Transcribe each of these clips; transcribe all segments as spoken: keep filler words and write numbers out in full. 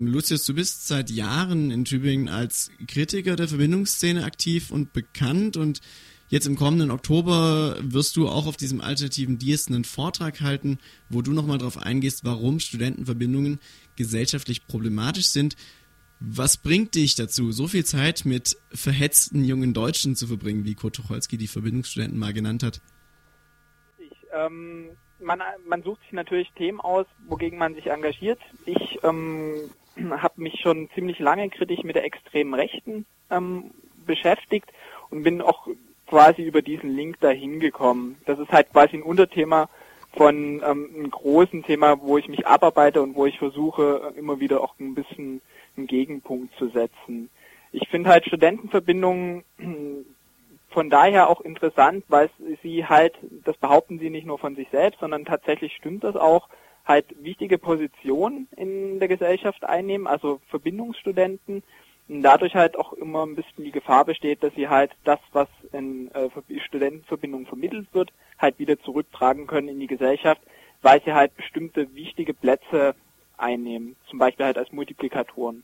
Lucius, du bist seit Jahren in Tübingen als Kritiker der Verbindungsszene aktiv und bekannt und jetzt im kommenden Oktober wirst du auch auf diesem alternativen D I S einen Vortrag halten, wo du nochmal darauf eingehst, warum Studentenverbindungen gesellschaftlich problematisch sind. Was bringt dich dazu, so viel Zeit mit verhetzten jungen Deutschen zu verbringen, wie Kurt Tucholsky die Verbindungsstudenten mal genannt hat? Ich, ähm, man, man sucht sich natürlich Themen aus, wogegen man sich engagiert. Ich ähm, habe mich schon ziemlich lange kritisch mit der extremen Rechten ähm, beschäftigt und bin auch quasi über diesen Link dahin gekommen. Das ist halt quasi ein Unterthema von ähm, einem großen Thema, wo ich mich abarbeite und wo ich versuche, immer wieder auch ein bisschen einen Gegenpunkt zu setzen. Ich finde halt Studentenverbindungen von daher auch interessant, weil sie halt, das behaupten sie nicht nur von sich selbst, sondern tatsächlich stimmt das auch, halt wichtige Positionen in der Gesellschaft einnehmen, also Verbindungsstudenten, und dadurch halt auch immer ein bisschen die Gefahr besteht, dass sie halt das, was in äh, Studentenverbindungen vermittelt wird, halt wieder zurücktragen können in die Gesellschaft, weil sie halt bestimmte wichtige Plätze einnehmen, zum Beispiel halt als Multiplikatoren.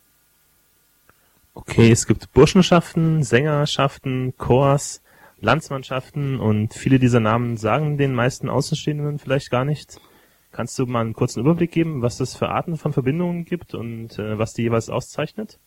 Okay, es gibt Burschenschaften, Sängerschaften, Chors, Landsmannschaften und viele dieser Namen sagen den meisten Außenstehenden vielleicht gar nichts. Kannst du mal einen kurzen Überblick geben, was es für Arten von Verbindungen gibt und äh, was die jeweils auszeichnet?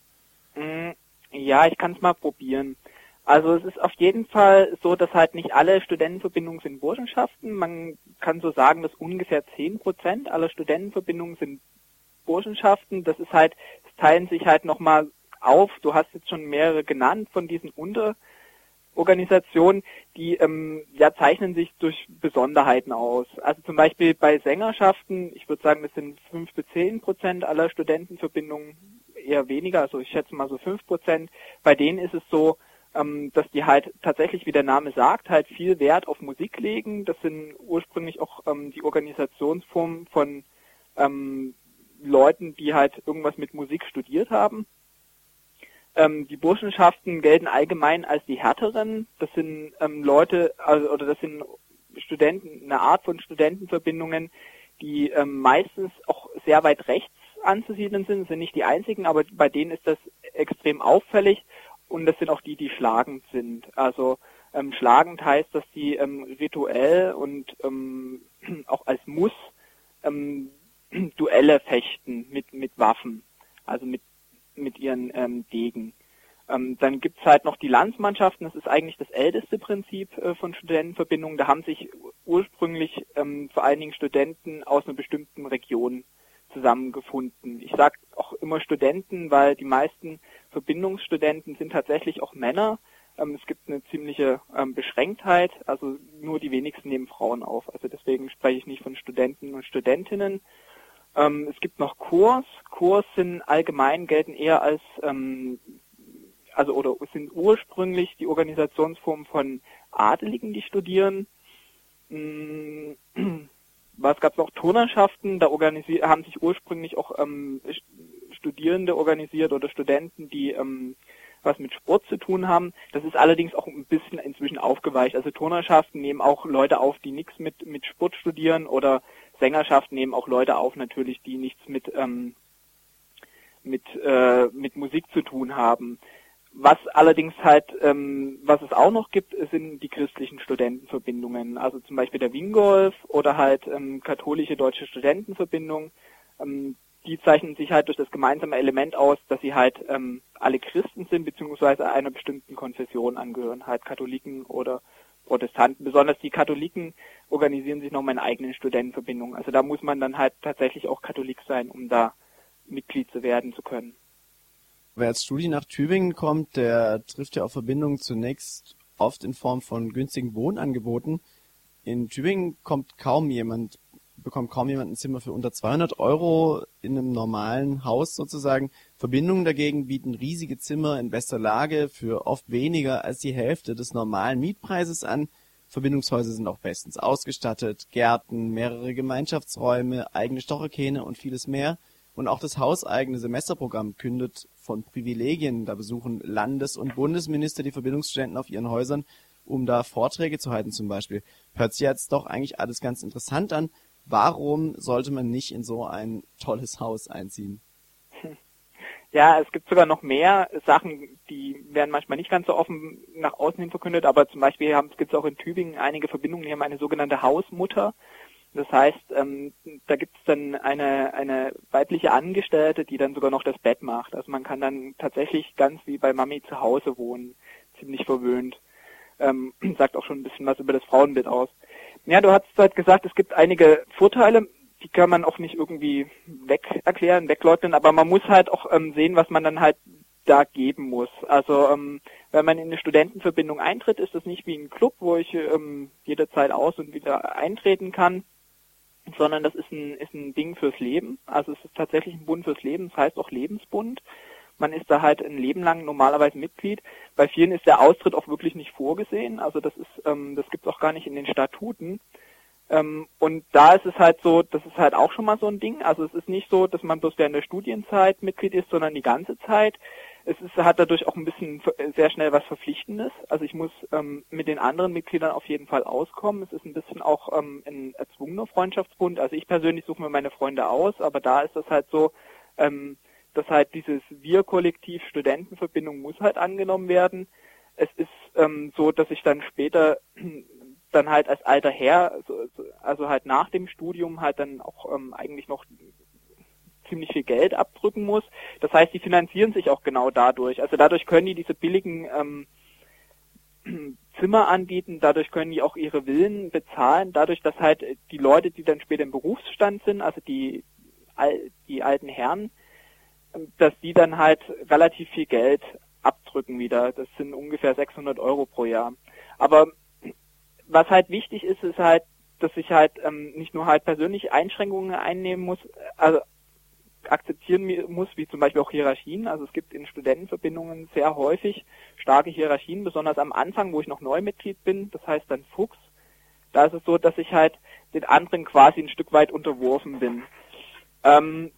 Ja, ich kann es mal probieren. Also es ist auf jeden Fall so, dass halt nicht alle Studentenverbindungen sind Burschenschaften. Man kann so sagen, dass ungefähr zehn Prozent aller Studentenverbindungen sind Burschenschaften. Das ist halt, es teilen sich halt nochmal auf. Du hast jetzt schon mehrere genannt von diesen Unterorganisationen, die ähm, ja zeichnen sich durch Besonderheiten aus. Also zum Beispiel bei Sängerschaften, ich würde sagen, das sind fünf bis zehn Prozent aller Studentenverbindungen, eher weniger, also ich schätze mal so fünf Prozent. Bei denen ist es so, ähm, dass die halt tatsächlich, wie der Name sagt, halt viel Wert auf Musik legen. Das sind ursprünglich auch ähm, die Organisationsformen von ähm, Leuten, die halt irgendwas mit Musik studiert haben. Ähm, die Burschenschaften gelten allgemein als die härteren. Das sind ähm, Leute, also oder das sind Studenten, eine Art von Studentenverbindungen, die ähm, meistens auch sehr weit rechts anzusiedeln sind. Das sind nicht die einzigen, aber bei denen ist das extrem auffällig und das sind auch die, die schlagend sind. Also ähm, schlagend heißt, dass die ähm, rituell und ähm, auch als Muss ähm, Duelle fechten mit mit Waffen, also mit mit ihren ähm, Degen. Ähm, dann gibt's halt noch die Landsmannschaften. Das ist eigentlich das älteste Prinzip äh, von Studentenverbindungen. Da haben sich ursprünglich ähm, vor allen Dingen Studenten aus einer bestimmten Region zusammengefunden. Ich sage auch immer Studenten, weil die meisten Verbindungsstudenten sind tatsächlich auch Männer. Ähm, es gibt eine ziemliche ähm, Beschränktheit, also nur die wenigsten nehmen Frauen auf. Also deswegen spreche ich nicht von Studenten und Studentinnen. Ähm, es gibt noch Chors. Chors sind allgemein, gelten eher als, ähm, also oder sind ursprünglich die Organisationsform von Adeligen, die studieren. Mm, Was gab es noch? Turnerschaften, da organisi- haben sich ursprünglich auch ähm, Studierende organisiert oder Studenten, die ähm, was mit Sport zu tun haben. Das ist allerdings auch ein bisschen inzwischen aufgeweicht. Also Turnerschaften nehmen auch Leute auf, die nichts mit mit Sport studieren, oder Sängerschaften nehmen auch Leute auf, natürlich, die nichts mit ähm, mit äh, mit Musik zu tun haben. Was allerdings halt, ähm, was es auch noch gibt, sind die christlichen Studentenverbindungen, also zum Beispiel der Wingolf oder halt ähm, katholische deutsche Studentenverbindung. Ähm, die zeichnen sich halt durch das gemeinsame Element aus, dass sie halt ähm, alle Christen sind, beziehungsweise einer bestimmten Konfession angehören, halt Katholiken oder Protestanten. Besonders die Katholiken organisieren sich nochmal in eigenen Studentenverbindungen. Also da muss man dann halt tatsächlich auch Katholik sein, um da Mitglied zu werden zu können. Wer als Studie nach Tübingen kommt, der trifft ja auf Verbindungen zunächst oft in Form von günstigen Wohnangeboten. In Tübingen kommt kaum jemand, bekommt kaum jemand ein Zimmer für unter zweihundert Euro in einem normalen Haus sozusagen. Verbindungen dagegen bieten riesige Zimmer in bester Lage für oft weniger als die Hälfte des normalen Mietpreises an. Verbindungshäuser sind auch bestens ausgestattet, Gärten, mehrere Gemeinschaftsräume, eigene Stochkähne und vieles mehr. Und auch das hauseigene Semesterprogramm kündet von Privilegien. Da besuchen Landes- und Bundesminister die Verbindungsstudenten auf ihren Häusern, um da Vorträge zu halten zum Beispiel. Hört sich jetzt doch eigentlich alles ganz interessant an. Warum sollte man nicht in so ein tolles Haus einziehen? Ja, es gibt sogar noch mehr Sachen, die werden manchmal nicht ganz so offen nach außen hin verkündet, aber zum Beispiel gibt es auch in Tübingen einige Verbindungen, die haben eine sogenannte Hausmutter. Das heißt, ähm, da gibt es dann eine eine weibliche Angestellte, die dann sogar noch das Bett macht. Also man kann dann tatsächlich ganz wie bei Mami zu Hause wohnen, ziemlich verwöhnt. Ähm, sagt auch schon ein bisschen was über das Frauenbild aus. Ja, du hast halt gesagt, es gibt einige Vorteile, die kann man auch nicht irgendwie weg erklären, wegleugnen, aber man muss halt auch ähm, sehen, was man dann halt da geben muss. Also ähm, wenn man in eine Studentenverbindung eintritt, ist das nicht wie ein Club, wo ich ähm, jederzeit aus und wieder eintreten kann, sondern das ist ein ist ein Ding fürs Leben. Also es ist tatsächlich ein Bund fürs Leben, das heißt auch Lebensbund. Man ist da halt ein Leben lang normalerweise Mitglied. Bei vielen ist der Austritt auch wirklich nicht vorgesehen. Also das ist ähm, das gibt's auch gar nicht in den Statuten. Ähm, und da ist es halt so, das ist halt auch schon mal so ein Ding. Also es ist nicht so, dass man bloß während der Studienzeit Mitglied ist, sondern die ganze Zeit. Es ist, hat dadurch auch ein bisschen sehr schnell was Verpflichtendes. Also ich muss ähm, mit den anderen Mitgliedern auf jeden Fall auskommen. Es ist ein bisschen auch ähm, ein erzwungener Freundschaftsbund. Also ich persönlich suche mir meine Freunde aus, aber da ist das halt so, ähm, dass halt dieses Wir-Kollektiv Studentenverbindung muss halt angenommen werden. Es ist ähm, so, dass ich dann später dann halt als alter Herr, also halt nach dem Studium halt dann auch ähm, eigentlich noch ziemlich viel Geld abdrücken muss. Das heißt, die finanzieren sich auch genau dadurch. Also dadurch können die diese billigen ähm, Zimmer anbieten, dadurch können die auch ihre Villen bezahlen, dadurch, dass halt die Leute, die dann später im Berufsstand sind, also die die alten Herren, dass die dann halt relativ viel Geld abdrücken wieder. Das sind ungefähr sechshundert Euro pro Jahr. Aber was halt wichtig ist, ist halt, dass ich halt ähm, nicht nur halt persönlich Einschränkungen einnehmen muss, also akzeptieren muss, wie zum Beispiel auch Hierarchien. Also es gibt in Studentenverbindungen sehr häufig starke Hierarchien, besonders am Anfang, wo ich noch Neumitglied bin, das heißt dann Fuchs. Da ist es so, dass ich halt den anderen quasi ein Stück weit unterworfen bin. Ähm,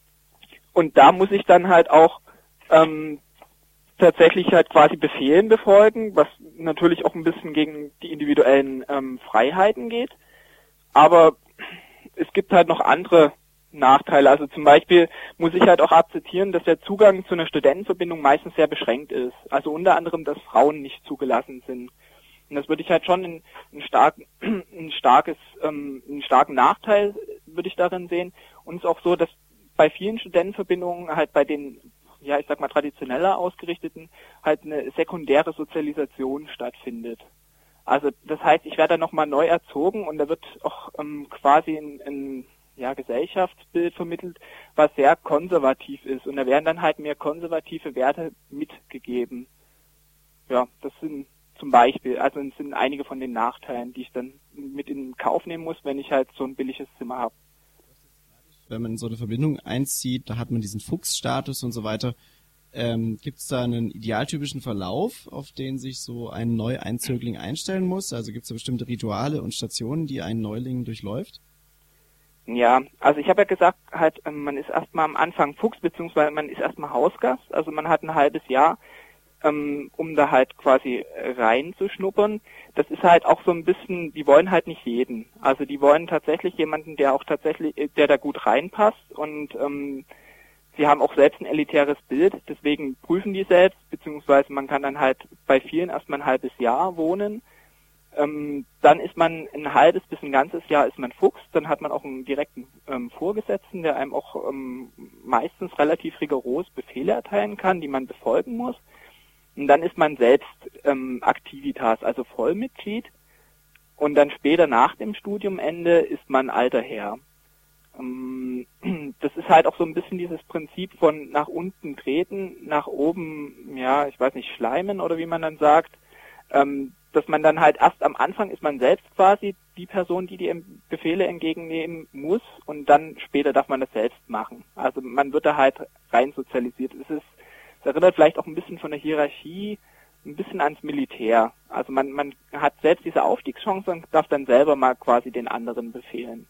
und da muss ich dann halt auch ähm, tatsächlich halt quasi Befehlen befolgen, was natürlich auch ein bisschen gegen die individuellen ähm, Freiheiten geht. Aber es gibt halt noch andere Nachteile. Also zum Beispiel muss ich halt auch akzeptieren, dass der Zugang zu einer Studentenverbindung meistens sehr beschränkt ist. Also unter anderem, dass Frauen nicht zugelassen sind. Und das würde ich halt schon in, in stark, ein starkes, ähm, einen starken Nachteil würde ich darin sehen. Und es ist auch so, dass bei vielen Studentenverbindungen halt bei den, ja, ich sag mal traditioneller ausgerichteten, halt eine sekundäre Sozialisation stattfindet. Also das heißt, ich werde dann nochmal neu erzogen und da wird auch ähm, quasi ein, ein ja, Gesellschaftsbild vermittelt, was sehr konservativ ist. Und da werden dann halt mehr konservative Werte mitgegeben. Ja, das sind zum Beispiel, also das sind einige von den Nachteilen, die ich dann mit in Kauf nehmen muss, wenn ich halt so ein billiges Zimmer habe. Wenn man in so eine Verbindung einzieht, da hat man diesen Fuchsstatus und so weiter. Ähm, gibt es da einen idealtypischen Verlauf, auf den sich so ein Neueinzögling einstellen muss? Also gibt es da bestimmte Rituale und Stationen, die ein Neuling durchläuft? Ja, also ich habe ja gesagt, halt, man ist erstmal am Anfang Fuchs, beziehungsweise man ist erstmal Hausgast, also man hat ein halbes Jahr, ähm, um da halt quasi reinzuschnuppern. Das ist halt auch so ein bisschen, die wollen halt nicht jeden. Also die wollen tatsächlich jemanden, der auch tatsächlich, der da gut reinpasst und ähm, sie haben auch selbst ein elitäres Bild, deswegen prüfen die selbst, beziehungsweise man kann dann halt bei vielen erstmal ein halbes Jahr wohnen. Ähm, dann ist man ein halbes bis ein ganzes Jahr ist man Fuchs, dann hat man auch einen direkten ähm, Vorgesetzten, der einem auch ähm, meistens relativ rigoros Befehle erteilen kann, die man befolgen muss. Und dann ist man selbst ähm, Aktivitas, also Vollmitglied. Und dann später nach dem Studiumende ist man alter Herr. Ähm, das ist halt auch so ein bisschen dieses Prinzip von nach unten treten, nach oben, ja, ich weiß nicht, schleimen oder wie man dann sagt. Ähm, dass man dann halt erst am Anfang ist man selbst quasi die Person, die die Befehle entgegennehmen muss und dann später darf man das selbst machen. Also man wird da halt rein sozialisiert. Es ist, es erinnert vielleicht auch ein bisschen von der Hierarchie, ein bisschen ans Militär. Also man, man hat selbst diese Aufstiegschance und darf dann selber mal quasi den anderen befehlen.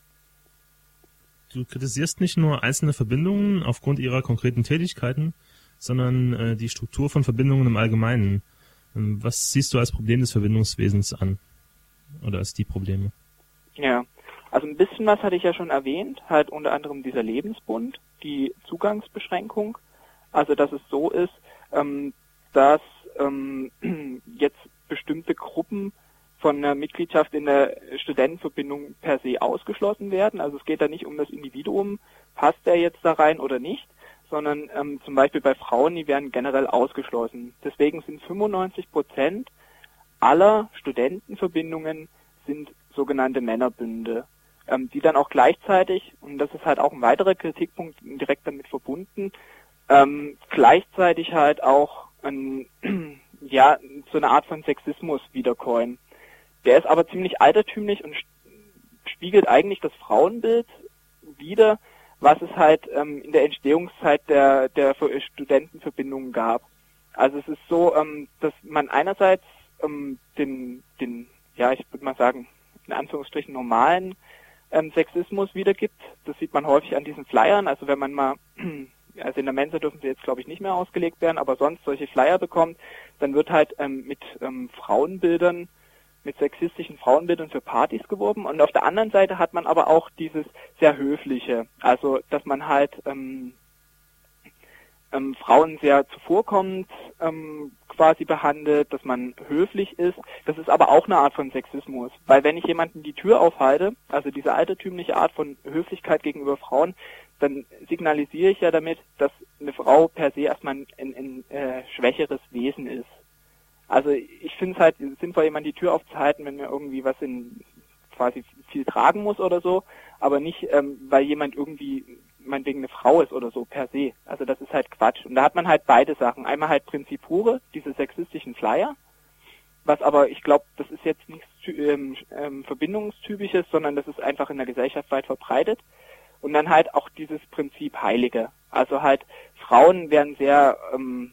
Du kritisierst nicht nur einzelne Verbindungen aufgrund ihrer konkreten Tätigkeiten, sondern äh, die Struktur von Verbindungen im Allgemeinen. Was siehst du als Problem des Verbindungswesens an? Oder als die Probleme? Ja, also ein bisschen was hatte ich ja schon erwähnt, halt unter anderem dieser Lebensbund, die Zugangsbeschränkung. Also dass es so ist, ähm, dass ähm, jetzt bestimmte Gruppen von einer Mitgliedschaft in der Studentenverbindung per se ausgeschlossen werden. Also es geht da nicht um das Individuum, passt der jetzt da rein oder nicht, sondern ähm, zum Beispiel bei Frauen, die werden generell ausgeschlossen. Deswegen sind fünfundneunzig Prozent aller Studentenverbindungen sind sogenannte Männerbünde, ähm, die dann auch gleichzeitig, und das ist halt auch ein weiterer Kritikpunkt direkt damit verbunden, ähm, gleichzeitig halt auch ein, ja, so eine Art von Sexismus wiederkäuen. Der ist aber ziemlich altertümlich und spiegelt eigentlich das Frauenbild wider, was es halt ähm, in der Entstehungszeit der, der Studentenverbindungen gab. Also es ist so, ähm, dass man einerseits ähm, den, den, ja, ich würde mal sagen, in Anführungsstrichen normalen ähm, Sexismus wiedergibt. Das sieht man häufig an diesen Flyern. Also wenn man mal, also in der Mensa dürfen sie jetzt glaube ich nicht mehr ausgelegt werden, aber sonst solche Flyer bekommt, dann wird halt ähm, mit ähm, Frauenbildern, mit sexistischen Frauenbildern für Partys geworben. Und auf der anderen Seite hat man aber auch dieses sehr höfliche, also dass man halt ähm, ähm, Frauen sehr zuvorkommend ähm, quasi behandelt, dass man höflich ist. Das ist aber auch eine Art von Sexismus, weil wenn ich jemanden die Tür aufhalte, also diese altertümliche Art von Höflichkeit gegenüber Frauen, dann signalisiere ich ja damit, dass eine Frau per se erstmal ein, ein, ein äh, schwächeres Wesen ist. Also ich finde es halt sinnvoll, jemand die Tür aufzuhalten, wenn mir irgendwie was in quasi viel tragen muss oder so, aber nicht, ähm, weil jemand irgendwie meinetwegen eine Frau ist oder so per se. Also das ist halt Quatsch. Und da hat man halt beide Sachen. Einmal halt Prinzip pure, diese sexistischen Flyer, was aber, ich glaube, das ist jetzt nichts ähm, ähm, Verbindungstypisches, sondern das ist einfach in der Gesellschaft weit verbreitet. Und dann halt auch dieses Prinzip Heilige. Also halt Frauen werden sehr ähm,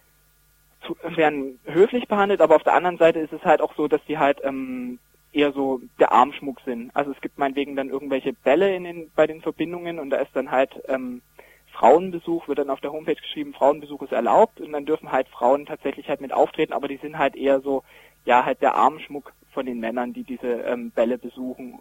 zu, werden höflich behandelt, aber auf der anderen Seite ist es halt auch so, dass die halt ähm, eher so der Armschmuck sind. Also es gibt meinetwegen dann irgendwelche Bälle in den, bei den Verbindungen und da ist dann halt ähm, Frauenbesuch, wird dann auf der Homepage geschrieben, Frauenbesuch ist erlaubt und dann dürfen halt Frauen tatsächlich halt mit auftreten, aber die sind halt eher so, ja, halt der Armschmuck von den Männern, die diese ähm, Bälle besuchen.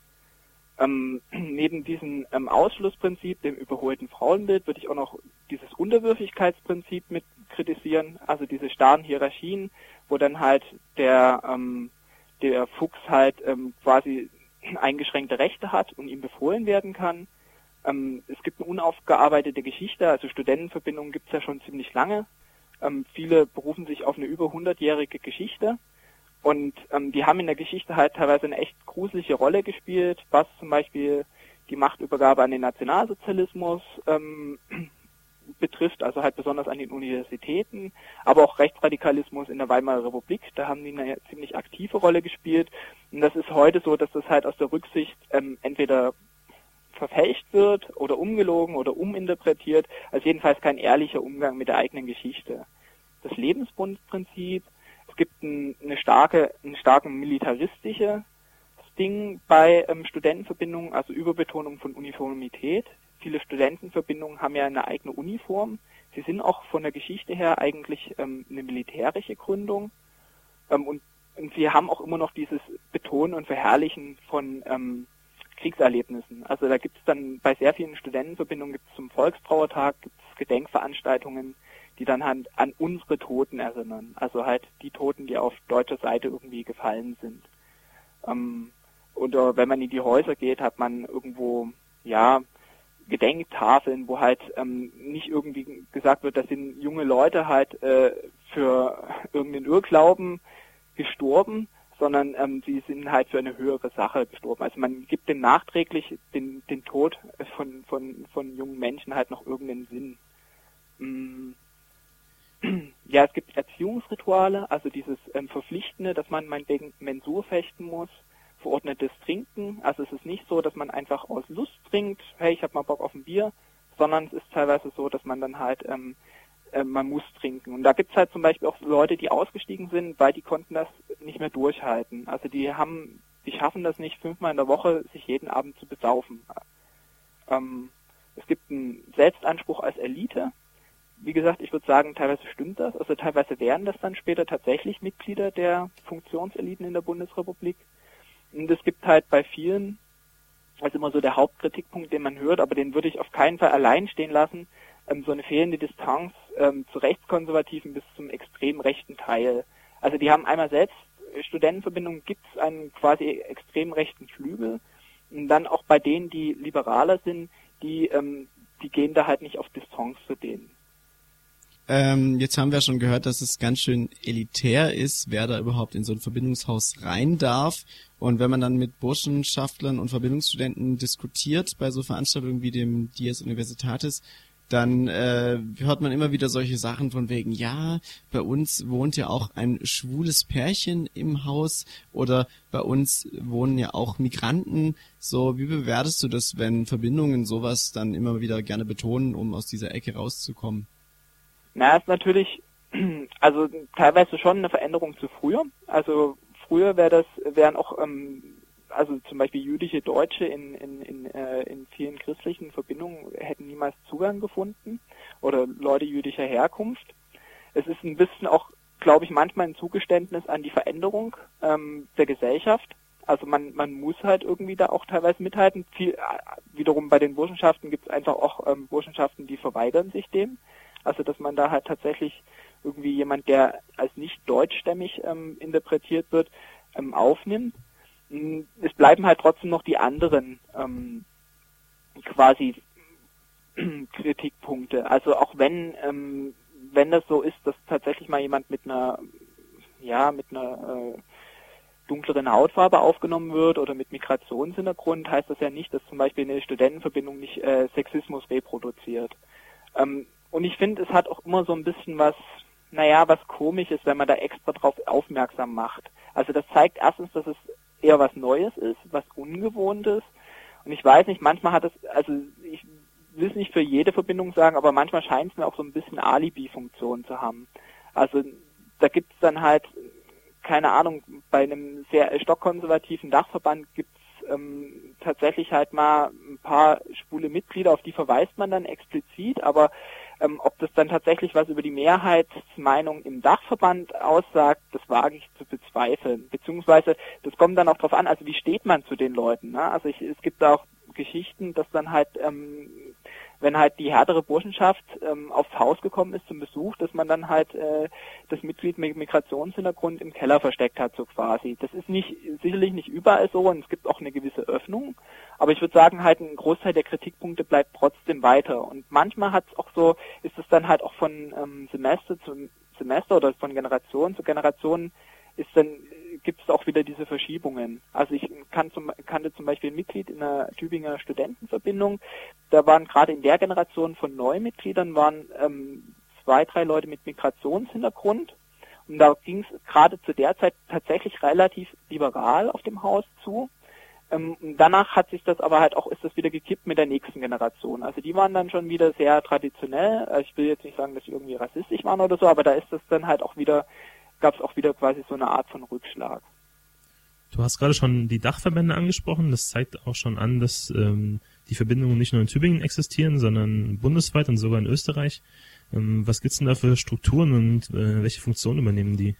Ähm, neben diesem ähm, Ausschlussprinzip, dem überholten Frauenbild, würde ich auch noch dieses Unterwürfigkeitsprinzip mit kritisieren, also diese starren Hierarchien, wo dann halt der ähm, der Fuchs halt ähm, quasi eingeschränkte Rechte hat und ihm befohlen werden kann. Ähm, es gibt eine unaufgearbeitete Geschichte, also Studentenverbindungen gibt es ja schon ziemlich lange. Ähm, viele berufen sich auf eine über hundertjährige Geschichte und ähm, die haben in der Geschichte halt teilweise eine echt gruselige Rolle gespielt, was zum Beispiel die Machtübergabe an den Nationalsozialismus ähm, betrifft, also halt besonders an den Universitäten, aber auch Rechtsradikalismus in der Weimarer Republik, da haben die eine ziemlich aktive Rolle gespielt und das ist heute so, dass das halt aus der Rücksicht ähm, entweder verfälscht wird oder umgelogen oder uminterpretiert, also jedenfalls kein ehrlicher Umgang mit der eigenen Geschichte. Das Lebensbundprinzip, es gibt ein, eine starke, ein starken militaristisches Ding bei ähm, Studentenverbindungen, also Überbetonung von Uniformität. Viele Studentenverbindungen haben ja eine eigene Uniform. Sie sind auch von der Geschichte her eigentlich ähm, eine militärische Gründung. Ähm, und, und sie haben auch immer noch dieses Betonen und Verherrlichen von ähm, Kriegserlebnissen. Also da gibt es dann bei sehr vielen Studentenverbindungen gibt es zum Volkstrauertag gibt es Gedenkveranstaltungen, die dann halt an unsere Toten erinnern. Also halt die Toten, die auf deutscher Seite irgendwie gefallen sind. Ähm, oder wenn man in die Häuser geht, hat man irgendwo, ja, Gedenktafeln, wo halt ähm, nicht irgendwie gesagt wird, das sind junge Leute halt äh, für irgendeinen Irrglauben gestorben, sondern ähm, sie sind halt für eine höhere Sache gestorben. Also man gibt dem nachträglich den, den Tod von, von, von jungen Menschen halt noch irgendeinen Sinn. Mm. Ja, es gibt Erziehungsrituale, also dieses ähm, Verpflichtende, dass man meinetwegen Mensur fechten muss, verordnetes Trinken. Also es ist nicht so, dass man einfach aus Lust trinkt, hey, ich habe mal Bock auf ein Bier, sondern es ist teilweise so, dass man dann halt, ähm, äh, man muss trinken. Und da gibt es halt zum Beispiel auch Leute, die ausgestiegen sind, weil die konnten das nicht mehr durchhalten. Also die haben, die schaffen das nicht, fünfmal in der Woche sich jeden Abend zu besaufen. Ähm, es gibt einen Selbstanspruch als Elite. Wie gesagt, ich würde sagen, teilweise stimmt das. Also teilweise wären das dann später tatsächlich Mitglieder der Funktionseliten in der Bundesrepublik. Und es gibt halt bei vielen, also immer so der Hauptkritikpunkt, den man hört, aber den würde ich auf keinen Fall allein stehen lassen, ähm, so eine fehlende Distanz ähm, zu rechtskonservativen bis zum extrem rechten Teil. Also die haben einmal selbst Studentenverbindungen, gibt es einen quasi extrem rechten Flügel, und dann auch bei denen, die liberaler sind, die ähm, die gehen da halt nicht auf Distanz zu denen. Ähm, jetzt haben wir schon gehört, dass es ganz schön elitär ist, wer da überhaupt in so ein Verbindungshaus rein darf. Und wenn man dann mit Burschenschaftlern und Verbindungsstudenten diskutiert bei so Veranstaltungen wie dem Dies Universitatis, dann äh, hört man immer wieder solche Sachen von wegen, ja, bei uns wohnt ja auch ein schwules Pärchen im Haus oder bei uns wohnen ja auch Migranten. So, wie bewertest du das, wenn Verbindungen sowas dann immer wieder gerne betonen, um aus dieser Ecke rauszukommen? Na, ist natürlich, also teilweise schon eine Veränderung zu früher. Also früher wäre das, wären auch, ähm, also zum Beispiel jüdische Deutsche in in in, äh, in vielen christlichen Verbindungen hätten niemals Zugang gefunden oder Leute jüdischer Herkunft. Es ist ein bisschen auch, glaube ich, manchmal ein Zugeständnis an die Veränderung ähm, der Gesellschaft. Also man man muss halt irgendwie da auch teilweise mithalten. Viel, äh, wiederum bei den Burschenschaften gibt es einfach auch ähm, Burschenschaften, die verweigern sich dem. Also dass man da halt tatsächlich irgendwie jemand, der als nicht deutschstämmig ähm, interpretiert wird, ähm, aufnimmt. Es bleiben halt trotzdem noch die anderen ähm, quasi Kritikpunkte. Also auch wenn ähm, wenn das so ist, dass tatsächlich mal jemand mit einer ja mit einer äh, dunkleren Hautfarbe aufgenommen wird oder mit Migrationshintergrund, heißt das ja nicht, dass zum Beispiel eine Studentenverbindung nicht äh, Sexismus reproduziert. Ähm, Und ich finde, es hat auch immer so ein bisschen was, naja, was Komisches, wenn man da extra drauf aufmerksam macht. Also das zeigt erstens, dass es eher was Neues ist, was Ungewohntes. Und ich weiß nicht, manchmal hat es, also ich will es nicht für jede Verbindung sagen, aber manchmal scheint es mir auch so ein bisschen Alibi-Funktion zu haben. Also da gibt es dann halt, keine Ahnung, bei einem sehr stockkonservativen Dachverband gibt es ähm, tatsächlich halt mal ein paar schwule Mitglieder, auf die verweist man dann explizit, aber Ähm, ob das dann tatsächlich was über die Mehrheitsmeinung im Dachverband aussagt, das wage ich zu bezweifeln. Beziehungsweise, das kommt dann auch drauf an, also wie steht man zu den Leuten, ne? Also ich, es gibt auch Geschichten, dass dann halt, ähm, wenn halt die härtere Burschenschaft ähm, aufs Haus gekommen ist zum Besuch, dass man dann halt äh, das Mitglied mit Migrationshintergrund im Keller versteckt hat, so quasi. Das ist nicht sicherlich nicht überall so und es gibt auch eine gewisse Öffnung, aber ich würde sagen, halt ein Großteil der Kritikpunkte bleibt trotzdem weiter. Und manchmal hat es auch so, ist es dann halt auch von ähm, Semester zu Semester oder von Generation zu Generation ist dann gibt es auch wieder diese Verschiebungen. Also ich kann zum, kannte zum Beispiel ein Mitglied in einer Tübinger Studentenverbindung, da waren gerade in der Generation von Neumitgliedern waren ähm, zwei, drei Leute mit Migrationshintergrund und da ging es gerade zu der Zeit tatsächlich relativ liberal auf dem Haus zu. Ähm, danach hat sich das aber halt auch, ist das wieder gekippt mit der nächsten Generation. Also die waren dann schon wieder sehr traditionell. Also ich will jetzt nicht sagen, dass sie irgendwie rassistisch waren oder so, aber da ist das dann halt auch wieder gab es auch wieder quasi so eine Art von Rückschlag. Du hast gerade schon die Dachverbände angesprochen. Das zeigt auch schon an, dass ähm, die Verbindungen nicht nur in Tübingen existieren, sondern bundesweit und sogar in Österreich. Ähm, was gibt's denn da für Strukturen und äh, welche Funktionen übernehmen die?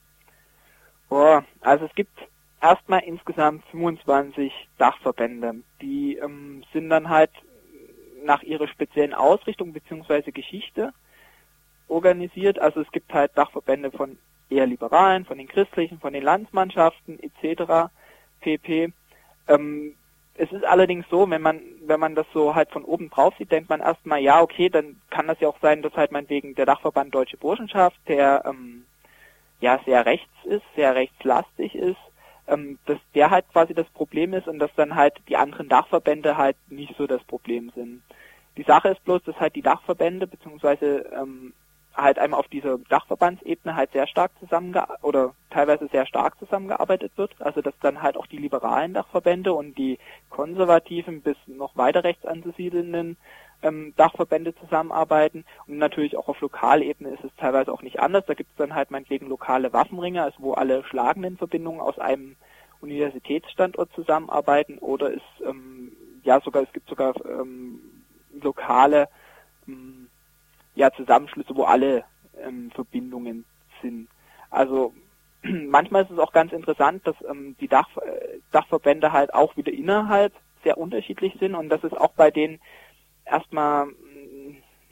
Boah, also es gibt erstmal insgesamt fünfundzwanzig Dachverbände. Die ähm, sind dann halt nach ihrer speziellen Ausrichtung bzw. Geschichte organisiert. Also es gibt halt Dachverbände von eher Liberalen, von den Christlichen, von den Landsmannschaften et cetera pp. Ähm, es ist allerdings so, wenn man wenn man das so halt von oben drauf sieht, denkt man erstmal, ja okay, dann kann das ja auch sein, dass halt meinetwegen der Dachverband Deutsche Burschenschaft, der ähm, ja sehr rechts ist, sehr rechtslastig ist, ähm, dass der halt quasi das Problem ist und dass dann halt die anderen Dachverbände halt nicht so das Problem sind. Die Sache ist bloß, dass halt die Dachverbände beziehungsweise ähm, halt einmal auf dieser Dachverbandsebene halt sehr stark zusammengearbeitet oder teilweise sehr stark zusammengearbeitet wird. Also dass dann halt auch die liberalen Dachverbände und die konservativen bis noch weiter rechts anzusiedelnden ähm, Dachverbände zusammenarbeiten. Und natürlich auch auf Lokalebene ist es teilweise auch nicht anders. Da gibt es dann halt meinetwegen lokale Waffenringe, also wo alle schlagenden Verbindungen aus einem Universitätsstandort zusammenarbeiten oder es ähm, ja sogar es gibt sogar ähm, lokale ähm, ja, Zusammenschlüsse, wo alle ähm, Verbindungen sind. Also manchmal ist es auch ganz interessant, dass ähm, die Dach, äh, Dachverbände halt auch wieder innerhalb sehr unterschiedlich sind und dass es auch bei denen erstmal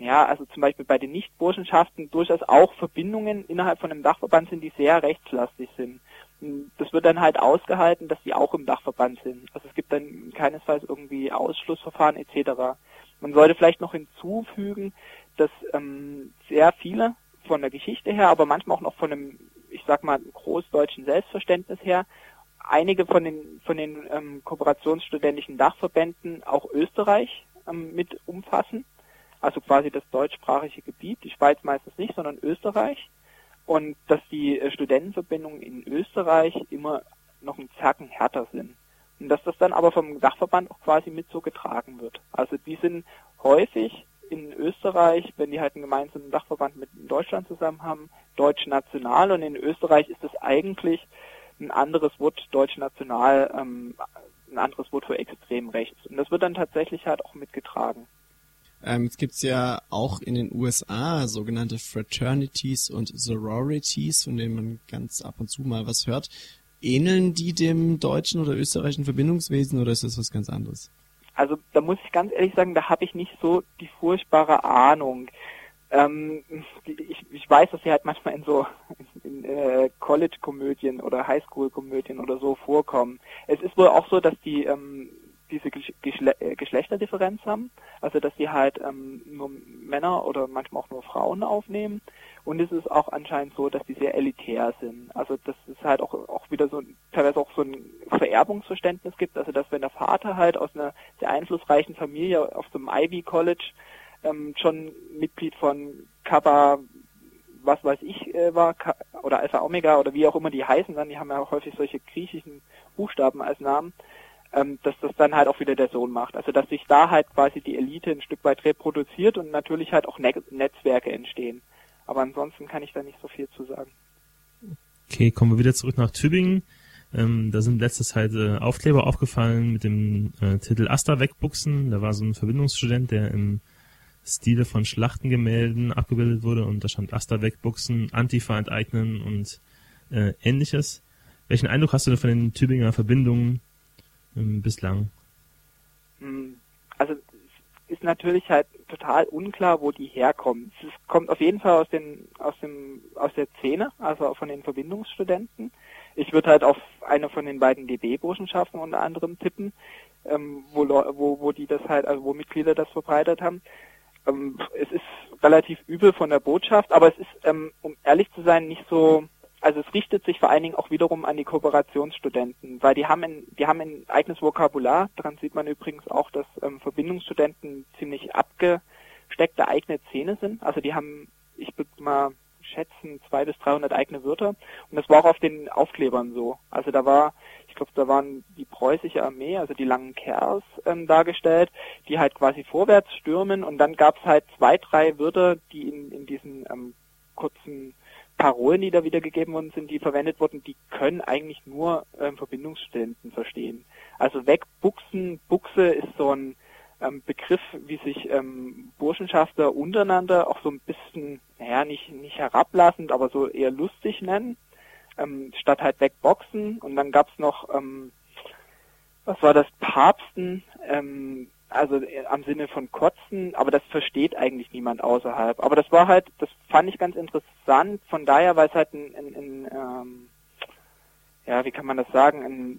ja, also zum Beispiel bei den Nichtburschenschaften durchaus auch Verbindungen innerhalb von einem Dachverband sind, die sehr rechtslastig sind. Das wird dann halt ausgehalten, dass die auch im Dachverband sind. Also es gibt dann keinesfalls irgendwie Ausschlussverfahren et cetera. Man sollte vielleicht noch hinzufügen, dass ähm, sehr viele von der Geschichte her, aber manchmal auch noch von einem, ich sag mal, großdeutschen Selbstverständnis her, einige von den von den ähm, kooperationsstudentischen Dachverbänden auch Österreich ähm, mit umfassen, also quasi das deutschsprachige Gebiet, die Schweiz meistens nicht, sondern Österreich, und dass die äh, Studentenverbindungen in Österreich immer noch ein Zacken härter sind. Und dass das dann aber vom Dachverband auch quasi mit so getragen wird. Also die sind häufig in Österreich, wenn die halt einen gemeinsamen Dachverband mit Deutschland zusammen haben, deutsch-national, und in Österreich ist das eigentlich ein anderes Wort, deutsch-national, ähm, ein anderes Wort für extrem rechts. Und das wird dann tatsächlich halt auch mitgetragen. Ähm, es gibt ja auch in den U S A sogenannte Fraternities und Sororities, von denen man ganz ab und zu mal was hört. Ähneln die dem deutschen oder österreichischen Verbindungswesen, oder ist das was ganz anderes? Also da muss ich ganz ehrlich sagen, da habe ich nicht so die furchtbare Ahnung. Ähm, ich, ich weiß, dass sie halt manchmal in so in, in, äh, College-Komödien oder Highschool-Komödien oder so vorkommen. Es ist wohl auch so, dass die ähm, diese Geschle äh, Geschlechterdifferenz haben, also dass sie halt ähm, nur Männer oder manchmal auch nur Frauen aufnehmen, und es ist auch anscheinend so, dass die sehr elitär sind. Also dass es halt auch auch wieder so teilweise auch so ein Vererbungsverständnis gibt, also dass wenn der Vater halt aus einer sehr einflussreichen Familie auf so einem Ivy College ähm, schon Mitglied von Kappa, was weiß ich, äh, war, oder Alpha Omega oder wie auch immer die heißen dann, die haben ja auch häufig solche griechischen Buchstaben als Namen, ähm, dass das dann halt auch wieder der Sohn macht. Also dass sich da halt quasi die Elite ein Stück weit reproduziert und natürlich halt auch ne Netzwerke entstehen. Aber ansonsten kann ich da nicht so viel zu sagen. Okay, kommen wir wieder zurück nach Tübingen. Ähm, da sind letztes Zeit äh, Aufkleber aufgefallen mit dem äh, Titel Asta wegbuchsen. Da war so ein Verbindungsstudent, der im Stile von Schlachtengemälden abgebildet wurde, und da stand Asta wegbuchsen, Antifa enteignen und äh, ähnliches. Welchen Eindruck hast du denn von den Tübinger Verbindungen ähm, bislang? Also es ist natürlich halt total unklar, wo die herkommen. Es kommt auf jeden Fall aus den aus dem aus der Szene, also von den Verbindungsstudenten. Ich würde halt auf eine von den beiden D B-Burschenschaften unter anderem tippen, ähm, wo, wo wo die das halt, also wo Mitglieder das verbreitet haben. Ähm, es ist relativ übel von der Botschaft, aber es ist, ähm, um ehrlich zu sein, nicht so, also es richtet sich vor allen Dingen auch wiederum an die Kooperationsstudenten, weil die haben ein, die haben ein eigenes Vokabular. Daran sieht man übrigens auch, dass ähm, Verbindungsstudenten ziemlich abgesteckte eigene Szene sind. Also die haben, ich würde mal schätzen, zwei bis dreihundert eigene Wörter. Und das war auch auf den Aufklebern so. Also da war, ich glaube, da waren die preußische Armee, also die langen Kerls ähm, dargestellt, die halt quasi vorwärts stürmen, und dann gab es halt zwei, drei Wörter, die in, in diesen ähm, kurzen Parolen, die da wiedergegeben worden sind, die verwendet wurden, die können eigentlich nur ähm, Verbindungsstudenten verstehen. Also wegbuchsen, Buchse ist so ein ähm, Begriff, wie sich ähm, Burschenschafter untereinander auch so ein bisschen, naja, nicht, nicht herablassend, aber so eher lustig nennen. Ähm, statt halt wegboxen. Und dann gab's noch, ähm, was war das, Papsten, ähm, also äh, am Sinne von Kotzen, aber das versteht eigentlich niemand außerhalb. Aber das war halt, das fand ich ganz interessant, von daher, weil es halt ein, ein, ein ähm, ja, wie kann man das sagen, ein,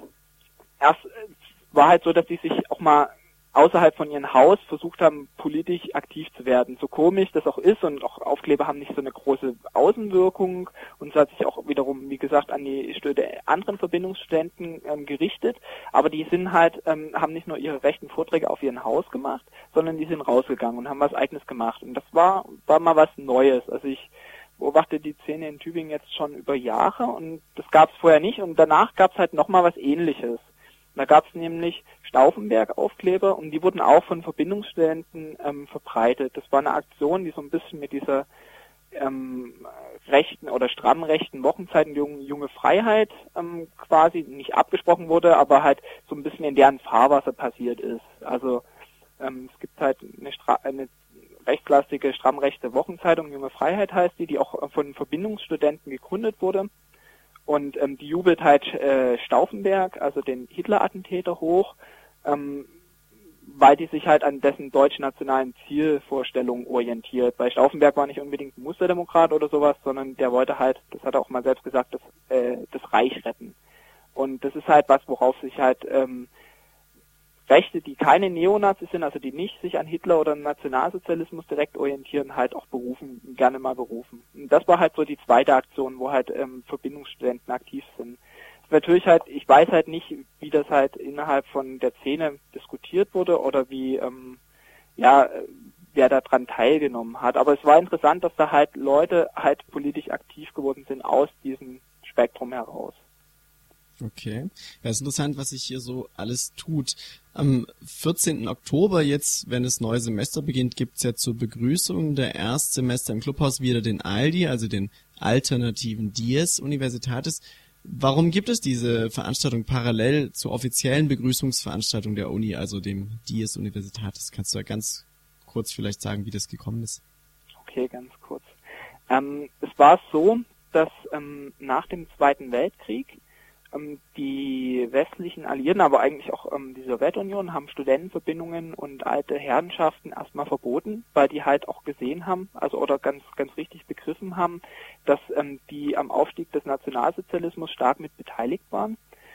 erst es war halt so, dass die sich auch mal außerhalb von ihrem Haus versucht haben, politisch aktiv zu werden. So komisch das auch ist, und auch Aufkleber haben nicht so eine große Außenwirkung, und es hat sich auch wiederum, wie gesagt, an die anderen Verbindungsstudenten ähm, gerichtet, aber die sind halt, ähm, haben nicht nur ihre rechten Vorträge auf ihrem Haus gemacht, sondern die sind rausgegangen und haben was Eigenes gemacht, und das war, war mal was Neues. Also ich beobachte die Szene in Tübingen jetzt schon über Jahre, und das gab es vorher nicht, und danach gab es halt nochmal was Ähnliches. Da gab es nämlich Stauffenberg-Aufkleber, und die wurden auch von Verbindungsstudenten ähm, verbreitet. Das war eine Aktion, die so ein bisschen mit dieser ähm, rechten oder stramm rechten Wochenzeitung Junge, Junge Freiheit ähm, quasi nicht abgesprochen wurde, aber halt so ein bisschen in deren Fahrwasser passiert ist. Also ähm, es gibt halt eine, Stra eine rechtslastige, stramm rechte Wochenzeitung, Junge Freiheit heißt die, die auch von Verbindungsstudenten gegründet wurde. Und ähm, die jubelt halt äh, Stauffenberg, also den Hitler-Attentäter, hoch, ähm, weil die sich halt an dessen deutsch-nationalen Zielvorstellungen orientiert. Weil Stauffenberg war nicht unbedingt ein Musterdemokrat oder sowas, sondern der wollte halt, das hat er auch mal selbst gesagt, das, äh, das Reich retten. Und das ist halt was, worauf sich halt ähm, Rechte, die keine Neonazis sind, also die nicht sich an Hitler oder Nationalsozialismus direkt orientieren, halt auch berufen, gerne mal berufen. Und das war halt so die zweite Aktion, wo halt ähm, Verbindungsstudenten aktiv sind. Natürlich halt, ich weiß halt nicht, wie das halt innerhalb von der Szene diskutiert wurde oder wie, ähm, ja, wer da dran teilgenommen hat. Aber es war interessant, dass da halt Leute halt politisch aktiv geworden sind aus diesem Spektrum heraus. Okay. Ja, ist interessant, was sich hier so alles tut. Am vierzehnten Oktober jetzt, wenn das neue Semester beginnt, gibt's ja zur Begrüßung der Erstsemester im Clubhaus wieder den A L D I, also den alternativen Dies Universitatis. Warum gibt es diese Veranstaltung parallel zur offiziellen Begrüßungsveranstaltung der Uni, also dem Dies Universitatis? Kannst du da ganz kurz vielleicht sagen, wie das gekommen ist? Okay, ganz kurz. Ähm, es war so, dass ähm, nach dem Zweiten Weltkrieg ähm, die westlichen Alliierten, aber eigentlich auch ähm, die Sowjetunion, haben Studentenverbindungen und alte Herrenschaften erstmal verboten, weil die halt auch gesehen haben, also oder ganz ganz richtig begriffen haben, dass ähm, die am Aufstieg des Nationalsozialismus stark mit beteiligt waren.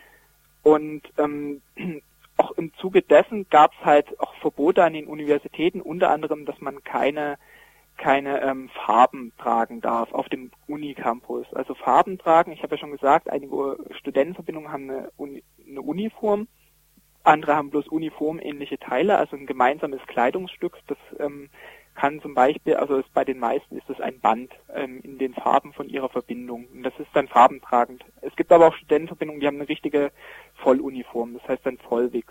Und ähm, auch im Zuge dessen gab es halt auch Verbote an den Universitäten, unter anderem, dass man keine keine ähm, Farben tragen darf auf dem Unicampus. Also Farben tragen, ich habe ja schon gesagt, einige Studentenverbindungen haben eine, Uni, eine Uniform, andere haben bloß uniformähnliche Teile, also ein gemeinsames Kleidungsstück. Das ähm, kann zum Beispiel, also ist, bei den meisten ist das ein Band ähm, in den Farben von ihrer Verbindung. Und das ist dann farbentragend. Es gibt aber auch Studentenverbindungen, die haben eine richtige Volluniform, das heißt dann Vollwichs.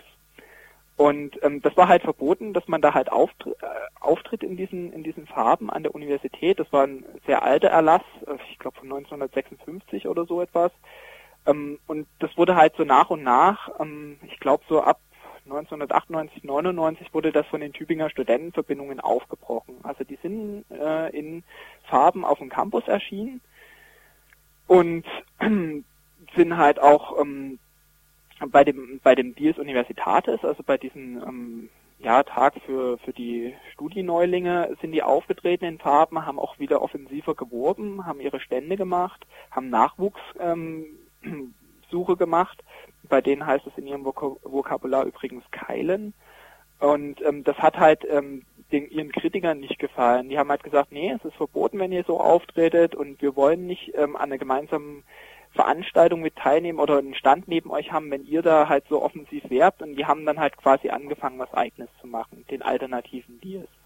Und ähm, das war halt verboten, dass man da halt auftr- äh, auftritt in diesen in diesen Farben an der Universität. Das war ein sehr alter Erlass, äh, ich glaube von neunzehnhundertsechsundfünfzig oder so etwas. Ähm, und das wurde halt so nach und nach, ähm, ich glaube so ab neunzehnhundertachtundneunzig, neunundneunzig wurde das von den Tübinger Studentenverbindungen aufgebrochen. Also die sind äh, in Farben auf dem Campus erschienen und äh, sind halt auch ähm, bei dem bei dem Dies Universitatis, also bei diesem ähm, ja, Tag für für die Studienneulinge, sind die aufgetreten in Farben, haben auch wieder offensiver geworben, haben ihre Stände gemacht, haben Nachwuchssuche ähm, gemacht. Bei denen heißt es in ihrem Vok- Vokabular übrigens Keilen. Und ähm, das hat halt ähm, den, ihren Kritikern nicht gefallen. Die haben halt gesagt, nee, es ist verboten, wenn ihr so auftretet und wir wollen nicht ähm, an einer gemeinsamen Veranstaltung mit teilnehmen oder einen Stand neben euch haben, wenn ihr da halt so offensiv werbt. Und die haben dann halt quasi angefangen, was Eigenes zu machen, den alternativen Dies.